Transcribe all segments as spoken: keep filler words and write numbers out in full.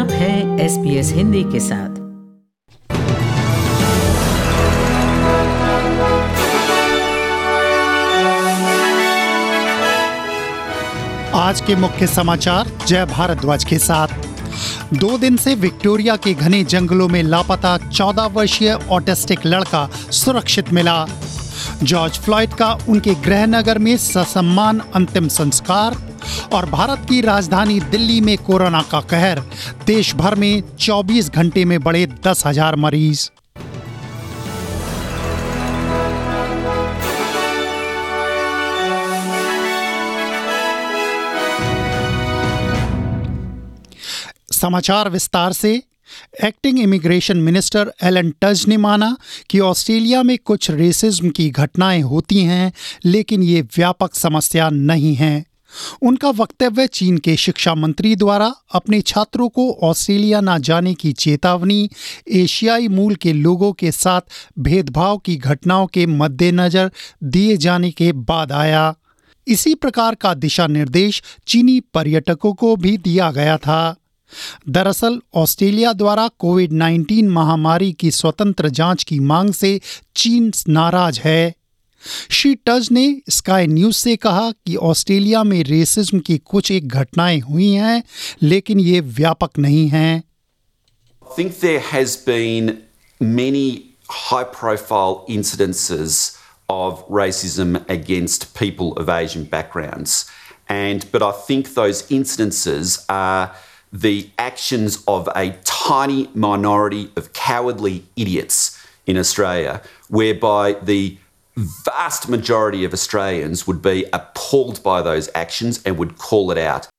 आप हैं S B S Hindi के साथ। आज के मुख्य समाचार जय भारद्वाज के साथ। दो दिन से विक्टोरिया के घने जंगलों में लापता चौदह वर्षीय ऑटिस्टिक लड़का सुरक्षित मिला। जॉर्ज फ्लॉयड का उनके गृहनगर में ससम्मान अंतिम संस्कार और भारत की राजधानी दिल्ली में कोरोना का कहर। देश भर में चौबीस घंटे में बढ़े दस हजार मरीज। समाचार विस्तार से। Acting immigration minister Alan Tudge ने माना कि ऑस्ट्रेलिया में कुछ रेसिज्म की घटनाएं होती हैं, लेकिन ये व्यापक समस्या नहीं है। उनका वक्तव्य चीन के शिक्षा मंत्री द्वारा अपने छात्रों को ऑस्ट्रेलिया न जाने की चेतावनी, एशियाई मूल के लोगों के साथ भेदभाव की घटनाओं के मद्देनजर दिए जाने के बाद आया। इसी प्रकार का दिशा निर्देश चीनी पर्यटकों को भी दिया गया था। दरअसल ऑस्ट्रेलिया द्वारा कोविड नाइन्टीन महामारी की स्वतंत्र जांच की मांग से चीन नाराज है। श्री टज ने स्काई न्यूज से कहा कि ऑस्ट्रेलिया में रेसिज्म की कुछ एक घटनाएं हुई हैं, लेकिन ये व्यापक नहीं हैं। I think there has been many high-profile incidences of racism against people of Asian backgrounds, and but I think those incidences are the actions of a tiny minority of cowardly idiots in Australia, whereby the vast majority of Australians would be appalled by those actions and would call it out.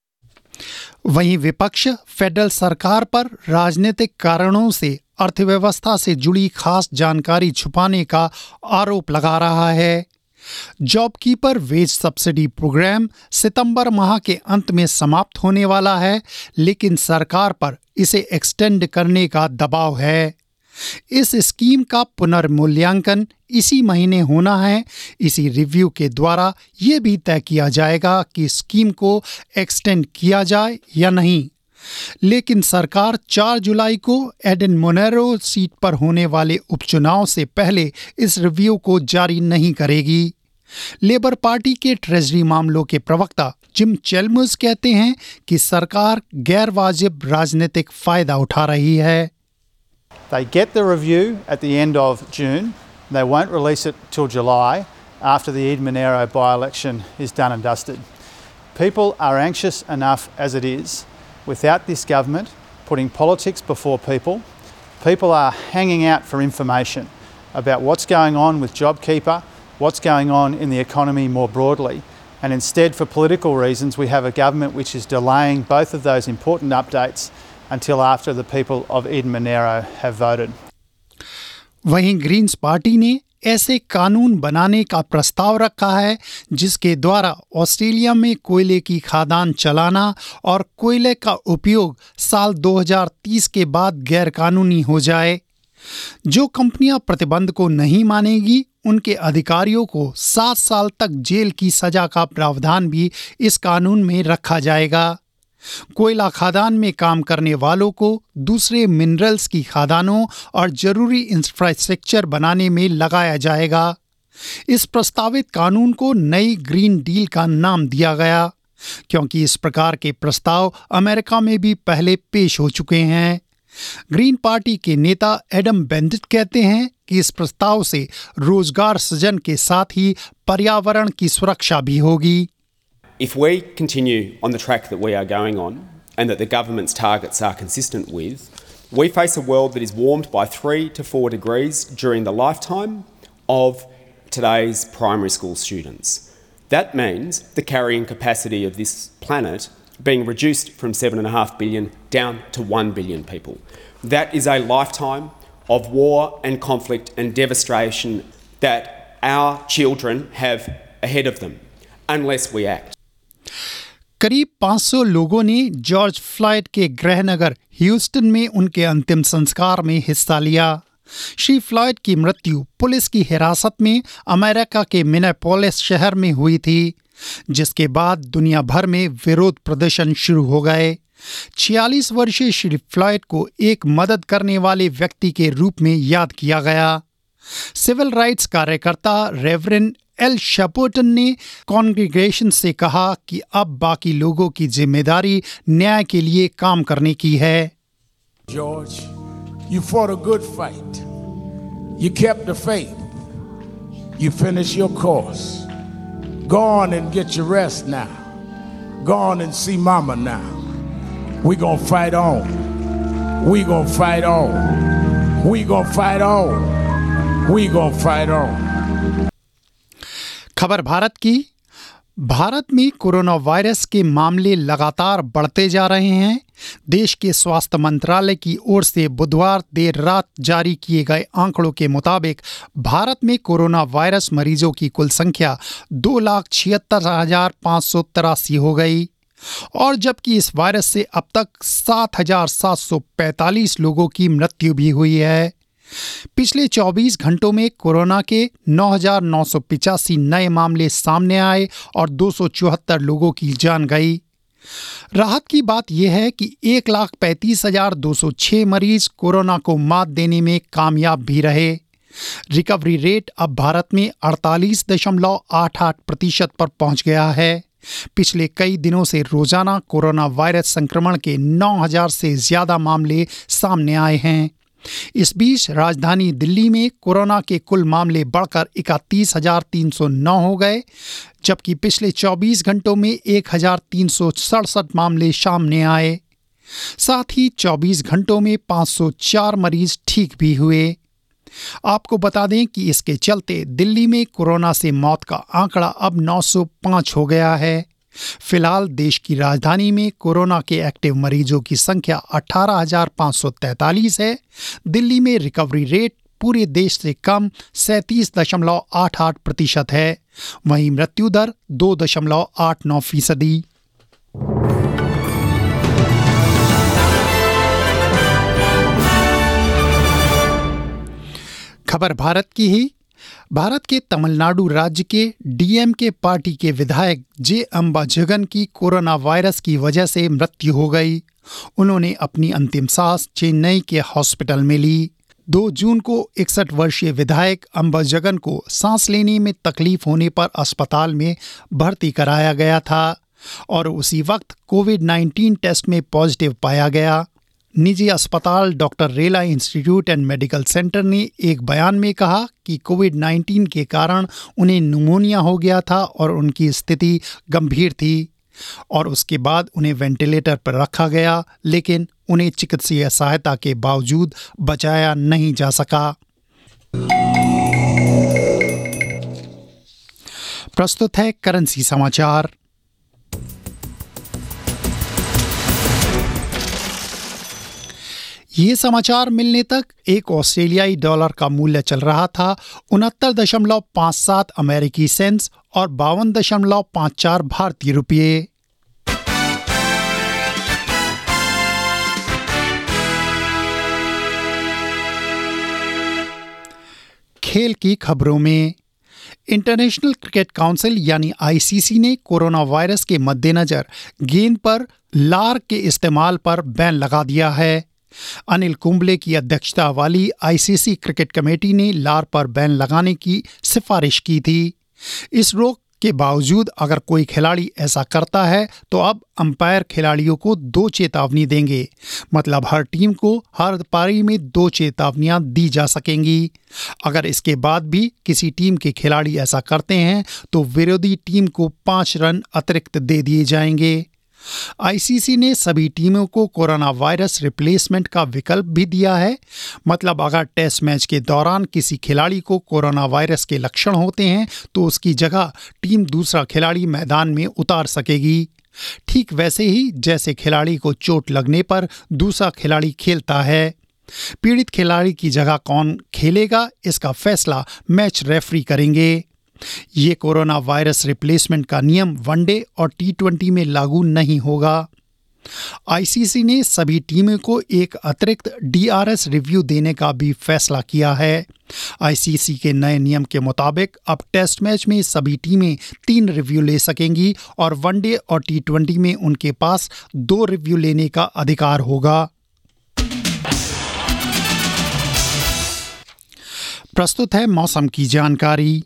वहीं विपक्ष federal सरकार पर राजनीतिक कारणों से अर्थव्यवस्था से जुड़ी खास जानकारी छुपाने का आरोप लगा रहा है। JobKeeper wage subsidy program सितंबर माह के अंत में समाप्त होने वाला है, लेकिन सरकार पर इसे एक्सटेंड करने का दबाव है। इस स्कीम का पुनर्मूल्यांकन इसी महीने होना है। इसी रिव्यू के द्वारा ये भी तय किया जाएगा कि स्कीम को एक्सटेंड किया जाए या नहीं। लेकिन सरकार चार जुलाई को एडन मोनेरो सीट पर होने वाले उपचुनाव से पहले इस रिव्यू को जारी नहीं करेगी। लेबर पार्टी के ट्रेजरी मामलों के प्रवक्ता जिम चेल्मर्स कहते हैं कि सरकार गैर वाजिब राजनीतिक फायदा उठा रही है। They get the review at the end of June. They won't release it till July after the Ed Monero by-election is done and dusted. People are anxious enough as it is without this government putting politics before people. People are hanging out for information about what's going on with JobKeeper, what's going on in the economy more broadly. And instead, for political reasons, we have a government which is delaying both of those important updates until after the people of Eden Monero have voted. वहीं Greens party ने ऐसे कानून बनाने का प्रस्ताव रखा है जिसके द्वारा ऑस्ट्रेलिया में कोयले की खादान चलाना और कोयले का उपयोग साल दो हज़ार तीस के बाद गैरकानूनी हो जाए। जो कंपनियां प्रतिबंध को नहीं मानेगी, उनके अधिकारियों को सात साल तक जेल की सजा का प्रावधान भी इस कानून में रखा जाएगा। कोयला खादान में काम करने वालों को दूसरे मिनरल्स की खादानों और जरूरी इंफ्रास्ट्रक्चर बनाने में लगाया जाएगा। इस प्रस्तावित कानून को नई ग्रीन डील का नाम दिया गया, क्योंकि इस प्रकार के प्रस्ताव अमेरिका में भी पहले पेश हो चुके हैं। ग्रीन पार्टी के नेता एडम बेंडिट कहते हैं कि इस प्रस्ताव से रोजगार सृजन के साथ ही पर्यावरण की सुरक्षा भी होगी। If we continue on the track that we are going on and that the government's targets are consistent with, we face a world that is warmed by three to four degrees during the lifetime of today's primary school students. That means the carrying capacity of this planet being reduced from seven and a half billion down to one billion people. That is a lifetime of war and conflict and devastation that our children have ahead of them unless we act. करीब पाँच सौ लोगों ने George Floyd के गृहनगर Houston में उनके अंतिम संस्कार में हिस्सा लिया। श्री फ्लॉयड की मृत्यु पुलिस की हिरासत में अमेरिका के मिनेपोलिस शहर में हुई थी, जिसके बाद दुनिया भर में विरोध प्रदर्शन शुरू हो गए। छियालीस वर्षीय श्री फ्लॉयड को एक मदद करने वाले व्यक्ति के रूप में याद किया गया। सिविल राइट्स कार्यकर्ता रेवरेंड एल शैपर्टन ने कॉन्ग्रेगेशन से कहा कि अब बाकी लोगों की जिम्मेदारी न्याय के लिए काम करने की है। George, you fought a good fight. You kept the faith. You finished your course. Go on and get your rest now. Go on and see Mama now. We gonna fight on. We gonna fight on. We gonna fight on. We gonna fight on. खबर भारत की। भारत में corona virus के मामले लगातार बढ़ते जा रहे हैं। देश के स्वास्थ्य मंत्रालय की ओर से बुधवार देर रात जारी किए गए आंकड़ों के मुताबिक भारत में कोरोना वायरस मरीजों की कुल संख्या दो लाख छिहत्तर हजार पाँच सौ तिरासी हो गई और जबकि इस वायरस से अब तक सात हजार सात सौ पैंतालीस लोगों की मृत्यु भी हुई है। पिछले चौबीस घंटों में कोरोना के नौ हजार नौ सौ पिचासी नए मामले सामने आए और दो सौ चौहत्तर लोगों की जान गई। राहत की बात यह है कि एक लाख पैंतीस हजार दो सौ छः मरीज कोरोना को मात देने में कामयाब भी रहे। रिकवरी रेट अब भारत में अड़तालीस दशमलव आठ आठ प्रतिशत पर पहुंच गया है। पिछले कई दिनों से रोजाना कोरोना वायरस संक्रमण के नौ हजार से ज्यादा मामले सामने आए हैं। इस बीच राजधानी दिल्ली में कोरोना के कुल मामले बढ़कर इकतीस हजार तीन सौ नौ हो गए, जबकि पिछले चौबीस घंटों में एक हजार तीन सौ सड़सठ मामले सामने आए। साथ ही चौबीस घंटों में पाँच सौ चार मरीज ठीक भी हुए। आपको बता दें कि इसके चलते दिल्ली में कोरोना से मौत का आंकड़ा अब नौ सौ पाँच हो गया है। फिलहाल देश की राजधानी में कोरोना के एक्टिव मरीजों की संख्या अठारह हजार पाँच सौ तैंतालीस है। दिल्ली में रिकवरी रेट पूरे देश से कम सैंतीस दशमलव आठ आठ प्रतिशत है। वहीं मृत्यु दर दो दशमलव आठ नौ फीसदी। खबर भारत की ही। भारत के तमिलनाडु राज्य के डीएमके पार्टी के विधायक जे अंबाजगन की कोरोना वायरस की वजह से मृत्यु हो गई। उन्होंने अपनी अंतिम सांस चेन्नई के हॉस्पिटल में ली। दो जून को इकसठ वर्षीय विधायक अंबाजगन को सांस लेने में तकलीफ होने पर अस्पताल में भर्ती कराया गया था और उसी वक्त कोविड नाइन्टीन टेस्ट में पॉजिटिव पाया गया। निजी अस्पताल डॉक्टर रेला इंस्टीट्यूट एंड मेडिकल सेंटर ने एक बयान में कहा कि कोविड नाइन्टीन के कारण उन्हें न्यूमोनिया हो गया था और उनकी स्थिति गंभीर थी और उसके बाद उन्हें वेंटिलेटर पर रखा गया, लेकिन उन्हें चिकित्सीय सहायता के बावजूद बचाया नहीं जा सका। प्रस्तुत है करेंसी समाचार। ये समाचार मिलने तक एक ऑस्ट्रेलियाई डॉलर का मूल्य चल रहा था उनहत्तर दशमलव पाँच सात अमेरिकी सेंट्स और बावन दशमलव पाँच चार भारतीय रुपये। खेल की खबरों में, इंटरनेशनल क्रिकेट काउंसिल यानी आईसीसी ने कोरोना वायरस के मद्देनजर गेंद पर लार के इस्तेमाल पर बैन लगा दिया है। अनिल कुंबले की अध्यक्षता वाली आईसीसी क्रिकेट कमेटी ने लार पर बैन लगाने की सिफारिश की थी। इस रोक के बावजूद अगर कोई खिलाड़ी ऐसा करता है तो अब अंपायर खिलाड़ियों को दो चेतावनी देंगे, मतलब हर टीम को हर पारी में दो चेतावनियां दी जा सकेंगी। अगर इसके बाद भी किसी टीम के खिलाड़ी ऐसा करते हैं तो विरोधी टीम को पाँच रन अतिरिक्त दे दिए जाएंगे। आईसीसी ने सभी टीमों को कोरोना वायरस रिप्लेसमेंट का विकल्प भी दिया है, मतलब अगर टेस्ट मैच के दौरान किसी खिलाड़ी को कोरोना वायरस के लक्षण होते हैं तो उसकी जगह टीम दूसरा खिलाड़ी मैदान में उतार सकेगी, ठीक वैसे ही जैसे खिलाड़ी को चोट लगने पर दूसरा खिलाड़ी खेलता है। पीड़ित खिलाड़ी की जगह कौन खेलेगा इसका फैसला मैच रेफरी करेंगे। ये कोरोना वायरस रिप्लेसमेंट का नियम वनडे और टी ट्वेंटी में लागू नहीं होगा। आईसीसी ने सभी टीमों को एक अतिरिक्त डीआरएस रिव्यू देने का भी फैसला किया है। आईसीसी के नए नियम के मुताबिक अब टेस्ट मैच में सभी टीमें तीन रिव्यू ले सकेंगी और वनडे और टी ट्वेंटी में उनके पास दो रिव्यू लेने का अधिकार होगा। प्रस्तुत है मौसम की जानकारी।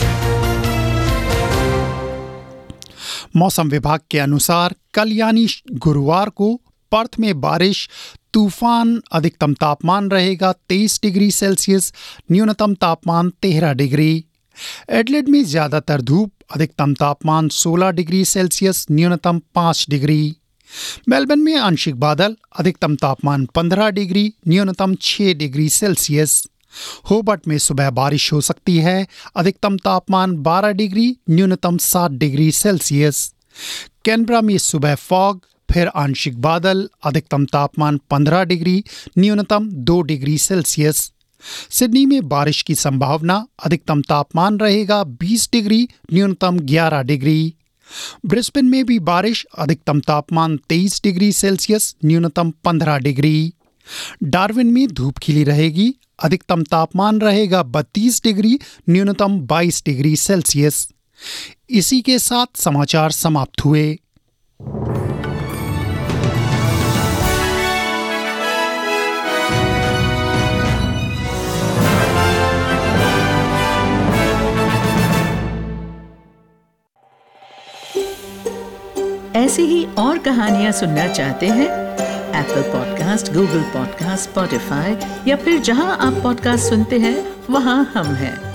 मौसम विभाग के अनुसार कल यानी गुरुवार को पर्थ में बारिश, तूफान, अधिकतम तापमान रहेगा तेईस डिग्री सेल्सियस, न्यूनतम तापमान तेरह डिग्री। एडलेड में ज़्यादातर धूप, अधिकतम तापमान सोलह डिग्री सेल्सियस, न्यूनतम पाँच डिग्री। मेलबर्न में आंशिक बादल, अधिकतम तापमान पंद्रह डिग्री, न्यूनतम छह डिग्री सेल्सियस। होबर्ट में सुबह बारिश हो सकती है, अधिकतम तापमान बारह डिग्री, न्यूनतम सात डिग्री सेल्सियस। कैनबरा में सुबह फॉग, फिर आंशिक बादल, अधिकतम तापमान पंद्रह डिग्री, न्यूनतम दो डिग्री सेल्सियस। सिडनी में बारिश की संभावना, अधिकतम तापमान रहेगा बीस डिग्री, न्यूनतम ग्यारह डिग्री। ब्रिस्बेन में भी बारिश, अधिकतम तापमान तेईस डिग्री सेल्सियस, न्यूनतम पंद्रह डिग्री। डार्विन में धूप खिली रहेगी, अधिकतम तापमान रहेगा बत्तीस डिग्री, न्यूनतम बाईस डिग्री सेल्सियस। इसी के साथ समाचार समाप्त हुए। ऐसी ही और कहानियां सुनना चाहते हैं? Apple podcast, Google podcast, Spotify या फिर जहां आप पॉडकास्ट सुनते हैं वहां हम हैं।